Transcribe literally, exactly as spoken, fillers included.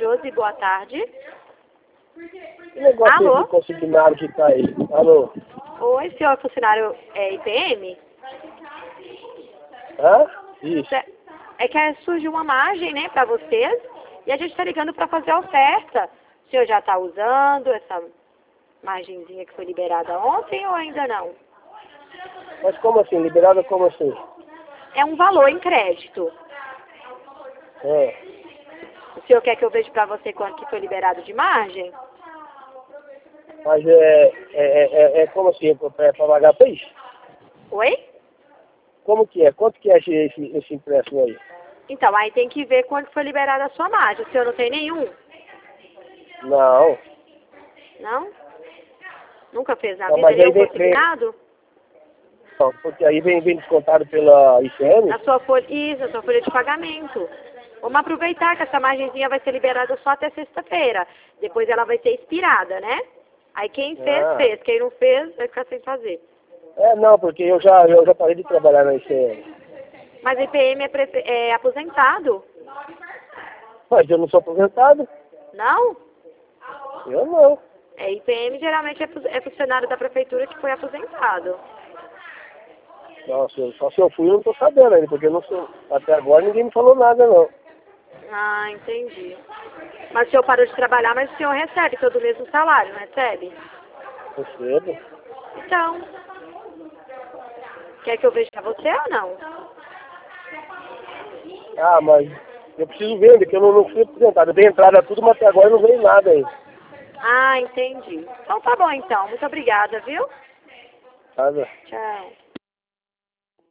Josi, boa tarde. Que negócio Alô? de consignário que tá aí? Alô? Oi, senhor funcionário é, I P M? Hã? Isso. É que é, surgiu uma margem, né, para vocês, e a gente está ligando para fazer a oferta. O senhor já está usando essa margenzinha que foi liberada ontem ou ainda não? Mas como assim? Liberada como assim? É um valor em crédito. É. O senhor quer que eu veja para você quanto que foi liberado de margem? Mas é, é, é, é, é como assim? É para pagar peixe? Oi? Como que é? Quanto que é esse, esse, esse empréstimo aí? Então, aí tem que ver quanto foi liberada a sua margem. O senhor não tem nenhum? Não. Não? Nunca fez na Não, vida mas aí nenhum vem, vem, consignado? não, porque aí vem, vem descontado pela I C M? Na sua folha, isso, na sua folha de pagamento. Vamos aproveitar que essa margenzinha vai ser liberada só até sexta-feira. Depois ela vai ser expirada, né? Aí quem fez, Ah. fez. Quem não fez, vai ficar sem fazer. É, não, porque eu já, eu já parei de trabalhar na I C M. Mas I P M é, prefe- é aposentado? Mas eu não sou aposentado? Não? Eu não. É, I P M geralmente é fu- é funcionário da prefeitura que foi aposentado. Nossa, eu- só se eu fui eu não tô sabendo ainda, porque eu não sou. Até agora ninguém me falou nada, não. Ah, entendi. Mas o senhor parou de trabalhar, mas o senhor recebe todo o mesmo salário, não recebe? Recebo. Então, quer que eu veja pra você ou não? Ah, mas eu preciso ver, porque eu não, não fui aposentado. Eu dei entrada tudo, mas até agora não veio nada aí. Ah, entendi. Então tá bom então. Muito obrigada, viu? Sabe? Tchau.